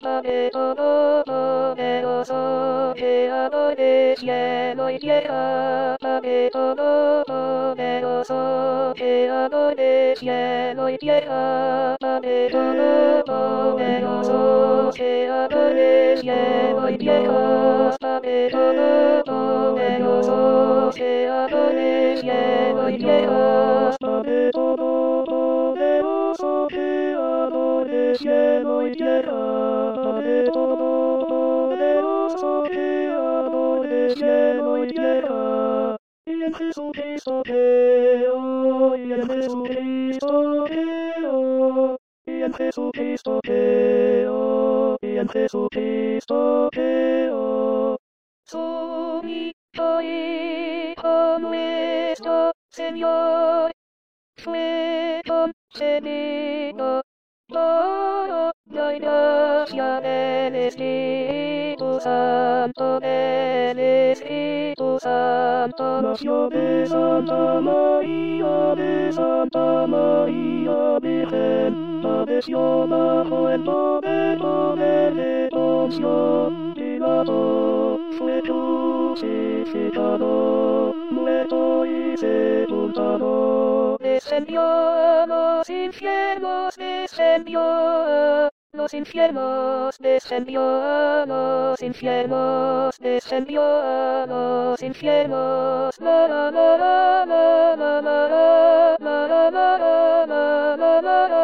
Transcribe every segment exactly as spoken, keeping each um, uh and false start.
Padre todopoderoso, creador de cielo y tierra. Padre todopoderoso, creador de cielo y tierra. Padre todopoderoso, creador de cielo y tierra. Padre todopoderoso, creador de cielo y tierra. Padre todopoderoso, creador de cielo y tierra. Padre todopoderoso, creador de cielo y tierra. Y en Jesucristo creo, y en Jesucristo creo, y en Jesucristo creo, y en Jesucristo creo. Su Hijo, Hijo nuestro Señor, fue concebido por la gracia del Espíritu Santo, del Espíritu Santo. Nació de Santa María, de Santa María Virgen, padeció bajo el poder, poder de Poncio Pilato, fue crucificado, muerto y sepultado. Descendió a los infiernos, descendió a los infiernos, descendió a los infiernos, descendió a los infiernos. La la la la la la la la la la la la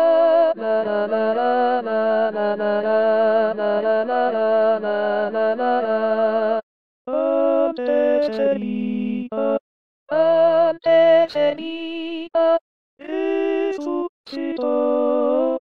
la. Antecedía, antecedía, resucitó,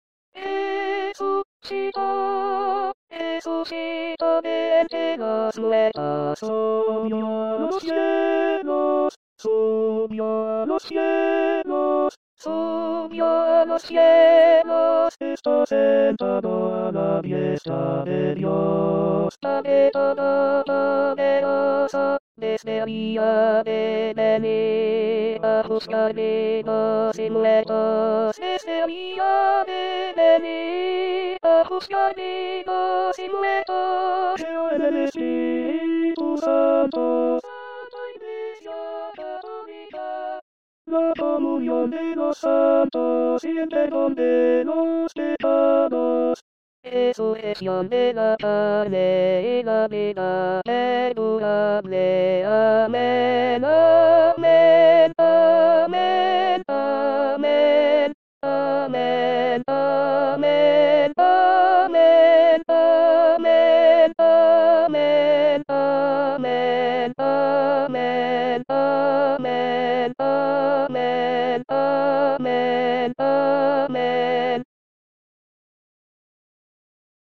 resucitó, resucitó de entre los muertos, subió a los cielos, subió a los cielos, subió a los cielos, está sentado a la diestra de Dios, Padre todopoderoso. Desde había de venir a juzgar vivos y muertos. Desde había de venir a juzgar vivos y muertos. Creo en el Espíritu Santo, Santa Iglesia Católica, la comunión de los santos y el perdón de los pecados. Resurrección de la carne y la vida perdurable. Amén, amén, amén, amén, amén, amén, amén, amén, amén, amén, amén, amén, amén, amén, amén.